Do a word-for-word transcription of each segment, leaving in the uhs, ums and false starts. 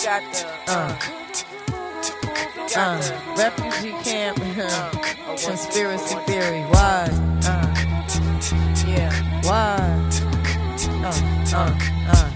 got the Uh, uh, refugee camp, uh, conspiracy theory. Why? Uh, yeah. why? Uh, uh, uh.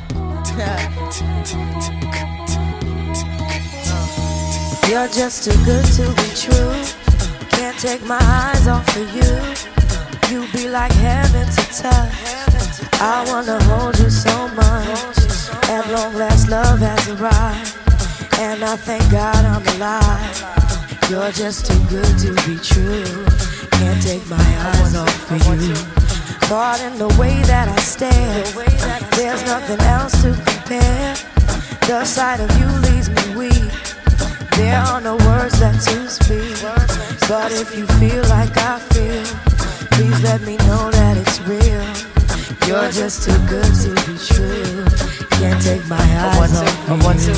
You're just too good to be true. Can't take my eyes off of you. You be like heaven to touch. I wanna hold you so much. At long last, love has arrived, and I thank God I'm alive. You're just too good to be true. Can't take my eyes off of you. Caught in the way that I stare. There's nothing else to compare. The sight of you leaves me weak. There are no words left to speak. But if you feel like I feel, please let me know that it's real. You're just too good to be true. Can't take my eyes off of you.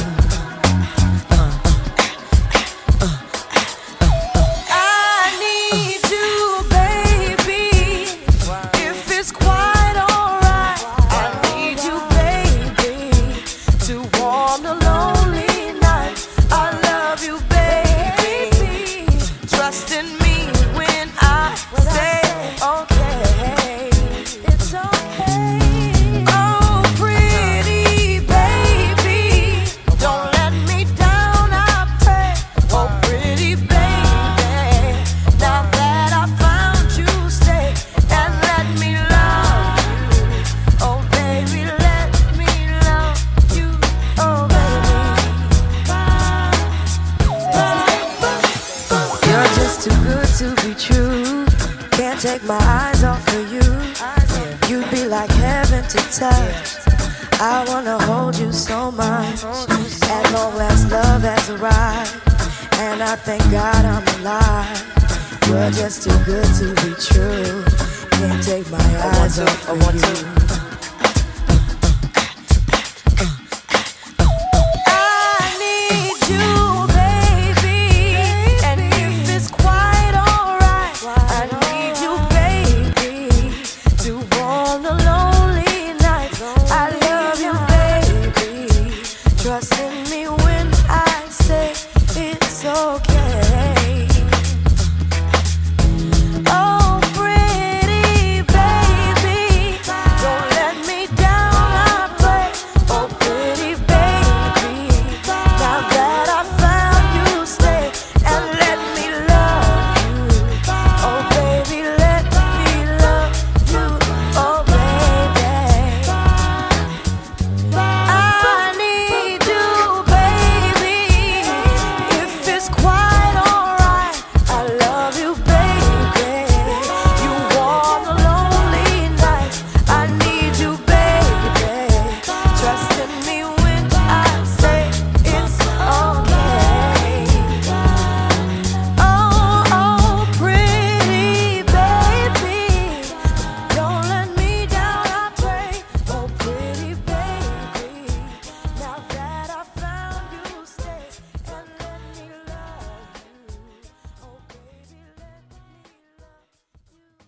Take my eyes off of you. You'd be like heaven to touch. I wanna hold you so much. At long last, love has arrived, and I thank God I'm alive. You're just too good to be true. Can't take my eyes off of you.